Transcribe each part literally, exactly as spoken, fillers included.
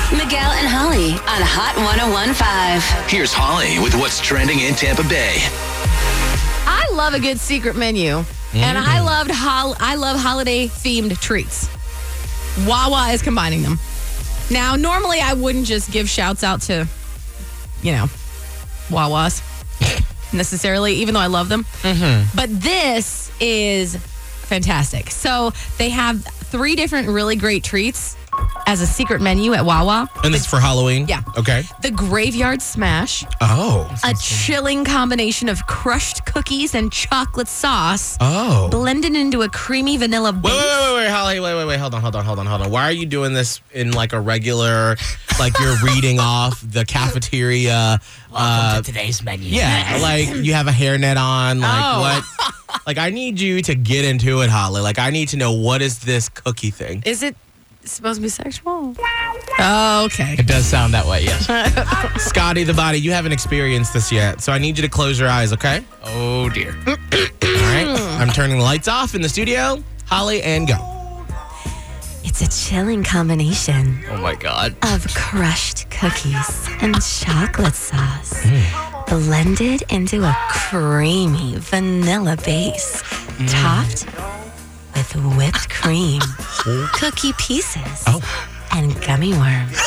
Miguel and Holly on Hot one oh one point five. Here's Holly with what's trending in Tampa Bay. I love a good secret menu, mm-hmm. and I loved hol- I love holiday themed treats. Wawa is combining them. Now, normally I wouldn't just give shouts out to, you know, Wawas necessarily, even though I love them. Mm-hmm. But this is fantastic. So they have three different really great treats as a secret menu at Wawa. And this is for Halloween? Yeah. Okay. The Graveyard Smash. Oh. A chilling combination of crushed cookies and chocolate sauce. Oh. Blended into a creamy vanilla base. Wait, wait, wait, wait, wait, Holly, wait, wait, wait, hold on, hold on, hold on, hold on. Why are you doing this in like a regular, like you're reading off the cafeteria? Welcome uh, to today's menu. Yeah, like you have a hairnet on, like oh. what? Like I need you to get into it, Holly. Like I need to know, what is this cookie thing? Is it supposed to be sexual? Oh, okay. It does sound that way, yes. Scotty the Body, you haven't experienced this yet, so I need you to close your eyes, okay? Oh, dear. All right, I'm turning the lights off in the studio. Holly, and go. It's a chilling combination Oh, my God. of crushed cookies and chocolate sauce, mm. blended into a creamy vanilla base, mm. topped with whipped cream, cookie pieces, oh. and gummy worms.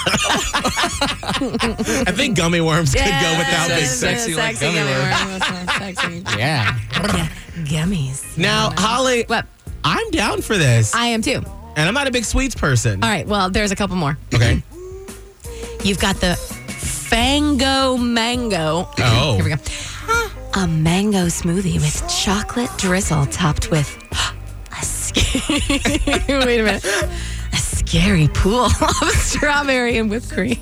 I think gummy worms could yeah, go without big big sexy, like gummy worms. Sexy. Yeah. yeah. Gummies. Now, Holly, what? I'm down for this. I am too. And I'm not a big sweets person. All right, well, there's a couple more. Okay. You've got the Fango Mango. Oh. Here we go. A mango smoothie with chocolate drizzle topped with a scary, wait a minute, a scary pool of strawberry and whipped cream.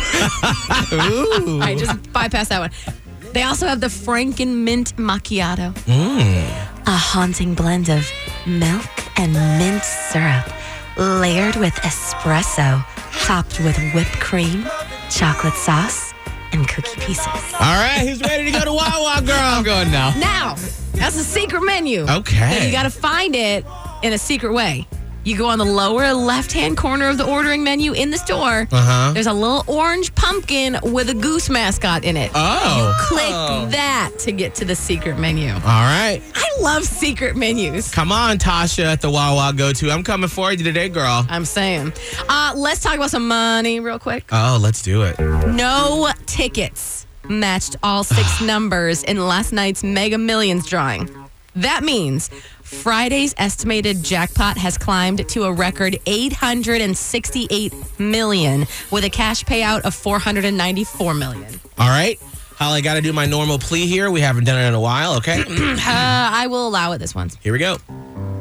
Ooh. All right, just bypass that one. They also have the Franken Mint Macchiato. Mm. A haunting blend of milk and mint syrup layered with espresso, topped with whipped cream, chocolate sauce, and cookie pieces. All right, who's ready to go to Wawa, girl? I'm going now. Now, that's a secret menu. Okay. So you got to find it in a secret way. You go on the lower left-hand corner of the ordering menu in the store. Uh-huh. There's a little orange pumpkin with a goose mascot in it. Oh. Click Oh. that to get to the secret menu. All right. I love secret menus. Come on, Tasha at the Wawa go-to. I'm coming for you today, girl. I'm saying. Uh, let's talk about some money real quick. Oh, let's do it. No tickets matched all six numbers in last night's Mega Millions drawing. That means Friday's estimated jackpot has climbed to a record eight hundred sixty-eight million dollars with a cash payout of four hundred ninety-four million dollars. All right. Holly, got to do my normal plea here. We haven't done it in a while, okay? uh, I will allow it this once. Here we go.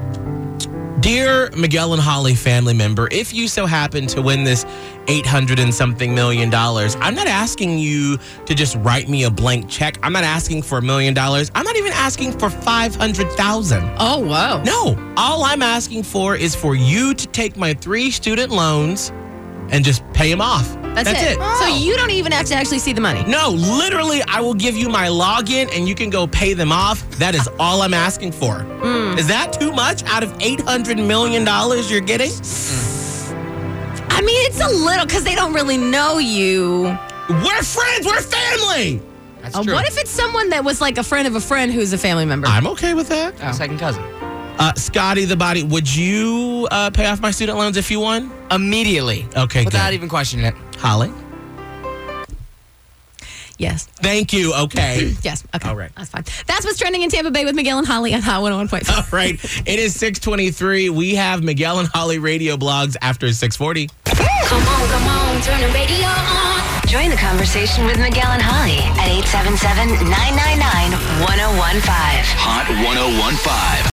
Dear Miguel and Holly family member, if you so happen to win this eight hundred and something million dollars, I'm not asking you to just write me a blank check. I'm not asking for a million dollars. I'm not even asking for five hundred thousand. Oh, whoa. No, all I'm asking for is for you to take my three student loans and just pay them off. That's, That's it. it. So you don't even have to actually see the money. No, literally, I will give you my login and you can go pay them off. That is all I'm asking for. Mm. Is that too much out of eight hundred million dollars you're getting? I mean, it's a little because they don't really know you. We're friends. We're family. That's Uh, true. what if it's someone that was like a friend of a friend who's a family member? I'm okay with that. Oh. Second cousin. Uh, Scotty the Body, would you uh, pay off my student loans if you won? Immediately. Okay, Without good. even questioning it. Holly? Yes. Thank you. Okay. Yes. Okay. All right. That's fine. That's what's trending in Tampa Bay with Miguel and Holly on Hot one oh one point five. All right. It is six twenty-three. We have Miguel and Holly radio blogs after six forty. Come on, come on, turn the radio on. Join the conversation with Miguel and Holly at eight seven seven, nine nine nine, one oh one five. Hot one oh one five.